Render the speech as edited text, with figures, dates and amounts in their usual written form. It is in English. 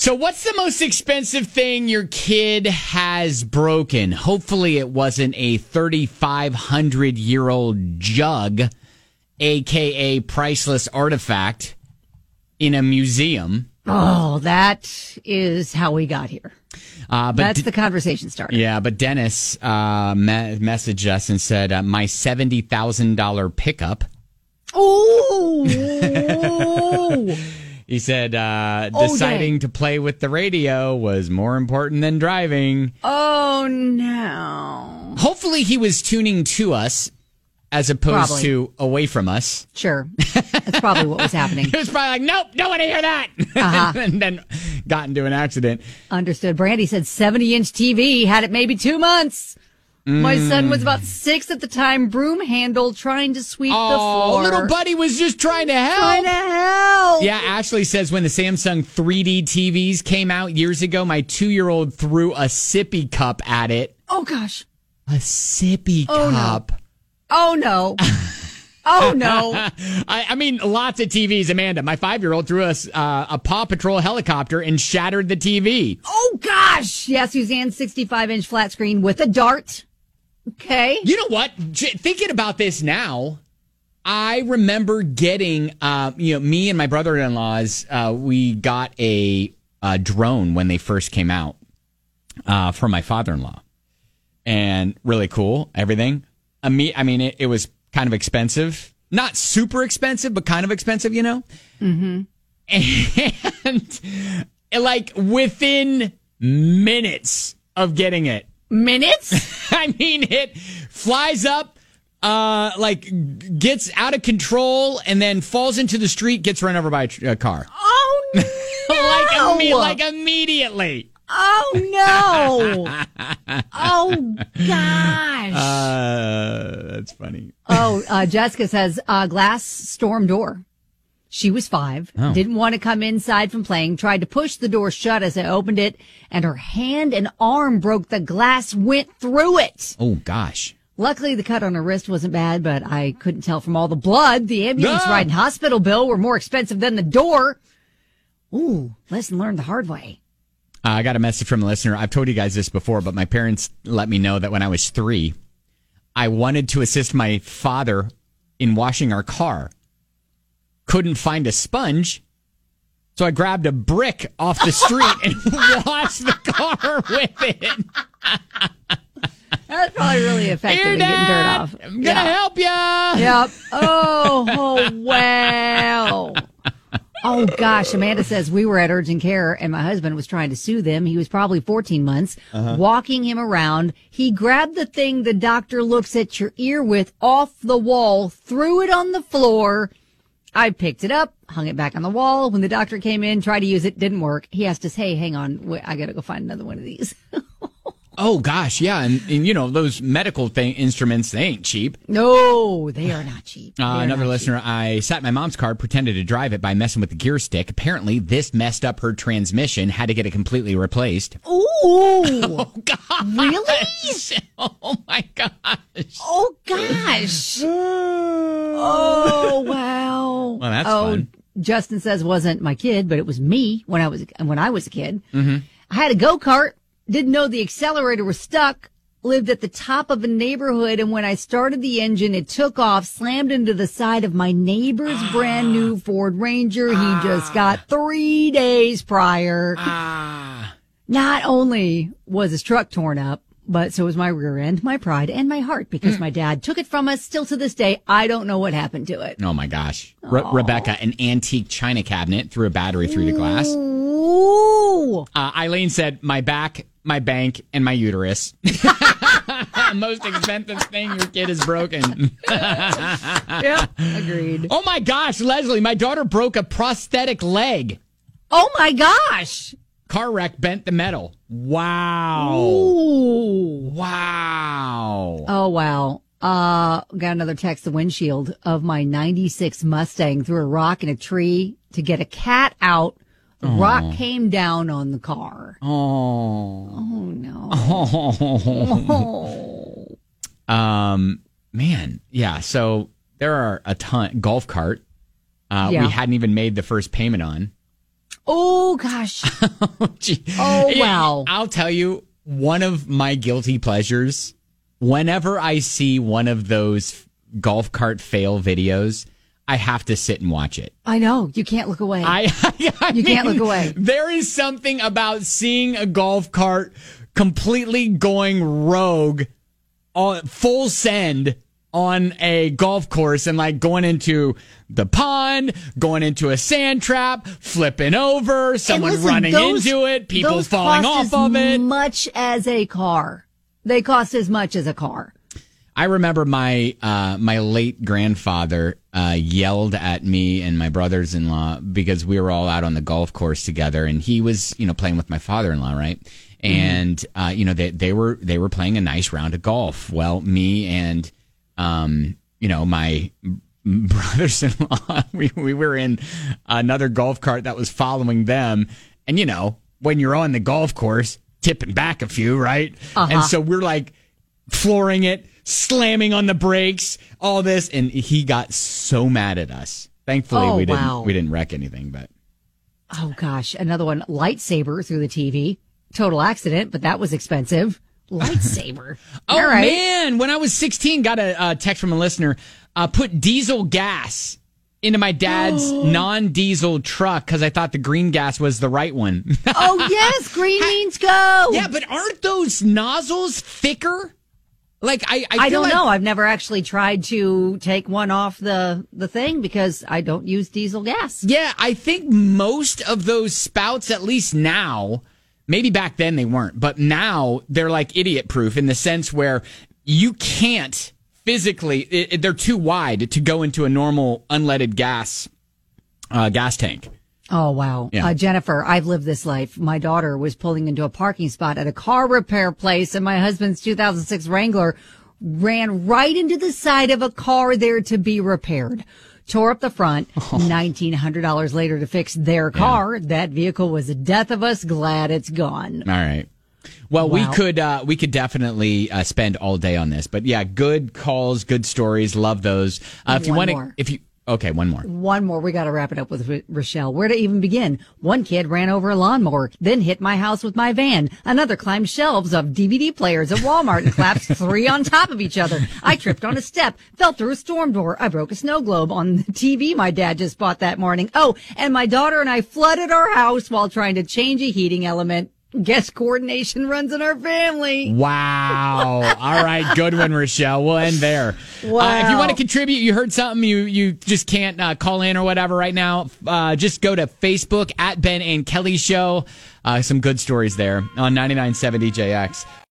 So what's the most expensive thing your kid has broken? Hopefully it wasn't a 3,500-year-old jug, a.k.a. priceless artifact in a museum. Oh, that is how we got here. But that's the conversation starter. Yeah, but Dennis messaged us and said, my $70,000 pickup. Oh! He said deciding to play with the radio was more important than driving. Oh, no. Hopefully he was tuning to us as opposed to away from us. Sure. That's probably what was happening. He was probably like, nope, don't want to hear that. And then got into an accident. Understood. Brandy said 70-inch TV, had it maybe 2 months. My son was about 6 at the time, broom handle, trying to sweep the floor. Little buddy was just trying to help. Yeah, Ashley says when the Samsung 3D TVs came out years ago, my 2-year-old threw a sippy cup at it. Oh, gosh. A sippy cup. Oh, no. Oh, no. I mean, lots of TVs, Amanda. My 5-year-old threw us a Paw Patrol helicopter and shattered the TV. Oh, gosh. Yeah, Suzanne's 65-inch flat screen with a dart. Okay. You know what? Thinking about this now, I remember getting, me and my brother-in-laws, we got a drone when they first came out for my father-in-law. And really cool, everything. I mean, it was kind of expensive. Not super expensive, but kind of expensive, you know? Mm-hmm. And, like, within minutes of getting it. Minutes? I mean, it flies up, gets out of control, and then falls into the street, gets run over by a car. Oh, no! like immediately. Oh, no! Oh, gosh. That's funny. Jessica says, glass storm door. She was 5, didn't want to come inside from playing, tried to push the door shut as I opened it, and her hand and arm broke. The glass went through it. Oh, gosh. Luckily, the cut on her wrist wasn't bad, but I couldn't tell from all the blood. The ambulance ride and hospital bill were more expensive than the door. Ooh, lesson learned the hard way. I got a message from a listener. I've told you guys this before, but my parents let me know that when I was 3, I wanted to assist my father in washing our car. Couldn't find a sponge, so I grabbed a brick off the street and washed the car with it. That's probably really effective in getting dirt off. I'm going to help you. Yep. Oh, wow. Oh, gosh. Amanda says we were at urgent care and my husband was trying to soothe him. He was probably 14 months, walking him around. He grabbed the thing the doctor looks at your ear with off the wall, threw it on the floor. I picked it up, hung it back on the wall. When the doctor came in, tried to use it, didn't work. He asked us, hey, hang on, wait, I got to go find another one of these. Oh, gosh, yeah. And you know, those medical instruments, they ain't cheap. No, they are not cheap. Another listener, I sat in my mom's car, pretended to drive it by messing with the gear stick. Apparently, this messed up her transmission, had to get it completely replaced. Ooh. Oh, gosh. Really? Oh, my gosh. Oh, gosh. Oh, wow. Well, that's fun. Justin says wasn't my kid, but it was me when I was a kid. Mm-hmm. I had a go-kart. Didn't know the accelerator was stuck, lived at the top of a neighborhood, and when I started the engine, it took off, slammed into the side of my neighbor's brand new Ford Ranger he just got 3 days prior. Not only was his truck torn up, but so was my rear end, my pride, and my heart, because my dad took it from us. Still to this day, I don't know what happened to it. Oh, my gosh. Rebecca, an antique china cabinet, threw a battery through the glass. Ooh. Eileen said, my back, my bank, and my uterus. Most expensive thing your kid has broken. Yeah, agreed. Oh, my gosh, Leslie, my daughter broke a prosthetic leg. Oh, my gosh. Car wreck, bent the metal. Wow. Ooh. Wow. Oh, wow. Got another text. The windshield of my 96 Mustang threw a rock in a tree to get a cat out. The rock came down on the car. Oh no. Man. Yeah. So there are a ton. Golf cart. We hadn't even made the first payment on. Oh, gosh. Gee. Oh, wow. I'll tell you, one of my guilty pleasures, whenever I see one of those golf cart fail videos, I have to sit and watch it. I know. You can't look away. You can't look away. There is something about seeing a golf cart completely going rogue, on full send on a golf course and like going into the pond, going into a sand trap, flipping over, someone running into it, people falling off of it. Much as a car. They cost as much as a car. I remember my my late grandfather yelled at me and my brothers-in-law because we were all out on the golf course together, and he was, playing with my father-in-law, right? And they were playing a nice round of golf. Well, me and my brothers-in-law, we were in another golf cart that was following them, and when you're on the golf course, tipping back a few, right? And so we're like flooring it, slamming on the brakes, all this, and he got so mad at us. Thankfully, we didn't wreck anything, but oh gosh, another one, lightsaber through the TV. Total accident, but that was expensive. Lightsaber. Oh right. Man, when I was 16, got a text from a listener. Put diesel gas into my dad's non-diesel truck because I thought the green gas was the right one. Oh yes, green means go. Yeah, but aren't those nozzles thicker? Like I don't know. I've never actually tried to take one off the thing because I don't use diesel gas. Yeah, I think most of those spouts, at least now, maybe back then they weren't, but now they're like idiot proof in the sense where you can't physically, they're too wide to go into a normal unleaded gas tank. Oh, wow. Yeah. Jennifer, I've lived this life. My daughter was pulling into a parking spot at a car repair place, and my husband's 2006 Wrangler ran right into the side of a car there to be repaired. Tore up the front, $1,900 later to fix their car. Yeah. That vehicle was the death of us. Glad it's gone. All right. Well, wow. we could definitely spend all day on this, but yeah, good calls, good stories. Love those. If you want to, okay, one more. One more. We got to wrap it up with Rochelle. Where to even begin? One kid ran over a lawnmower, then hit my house with my van. Another climbed shelves of DVD players at Walmart and collapsed 3 on top of each other. I tripped on a step, fell through a storm door. I broke a snow globe on the TV my dad just bought that morning. Oh, and my daughter and I flooded our house while trying to change a heating element. Guess coordination runs in our family. Wow. All right. Good one, Rochelle. We'll end there. Wow. If you want to contribute, you heard something, you just can't call in or whatever right now, just go to Facebook at Ben and Kelly Show. Some good stories there on 99.7 DJX.